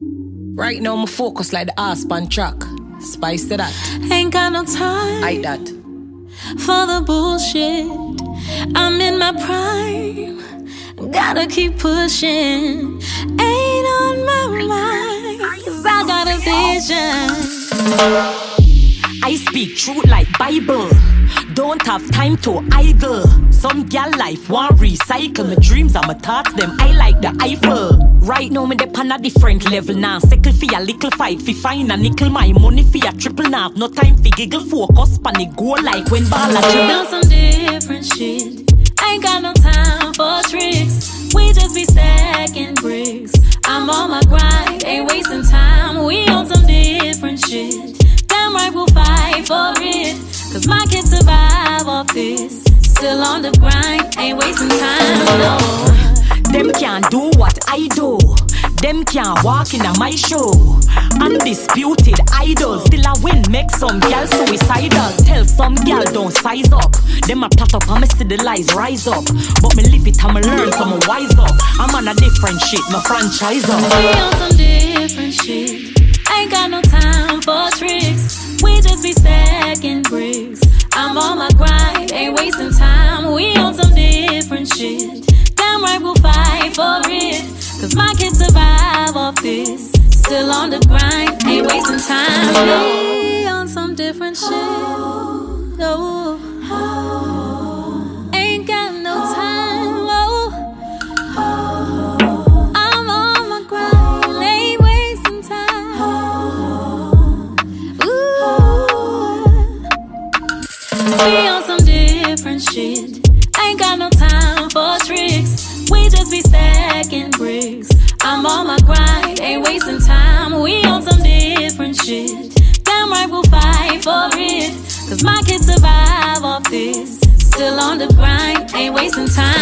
Right now, I'm focused like the Aspen track. Spice to that. Ain't got no time Like that. for the bullshit. I'm in my prime. Gotta keep pushing. Ain't on my mind, 'cause I got a vision. I speak truth like Bible. Don't have time to idle. Some gal life want recycle. My dreams and my thoughts, them I like the Eiffel. Right now me dep on a different level now. Second for a little fight, fi find a nickel. My money for a triple now. No time for giggle, focus pan it go like when ball a dribble. On some different shit. Ain't got no time for tricks. We just be stacking bricks. I'm on my grind, ain't wasting time. We on some different shit. Damn right we'll fight for it, 'cause my kids survive off this. Still on the grind, ain't wasting time, no. Them can't do what I do. Them can't walk in a my show. Undisputed idol. Still I win, make some gal suicidal. Tell some gal don't size up. Them a plot up and me see the lies rise up. But me live it and me learn so me wise up. I'm on a different shit, my franchise up. We on some different shit. Ain't got no time for tricks. We just be stacking bricks. I'm on my grind, ain't wasting time. We on some different shit. Damn right we'll fight for it, 'cause my kids survive off this. Still on the grind, ain't wasting time. We on some different shit. No. Ain't got no time. I'm on my grind, ain't wasting time. Ooh. We on some different shit. Ain't got no time for tricks. We just be stacking bricks. I'm on my grind, ain't wasting time. We on some different shit. Damn right we'll fight for it, 'cause my kids survive off this. Still on the grind, ain't wasting time.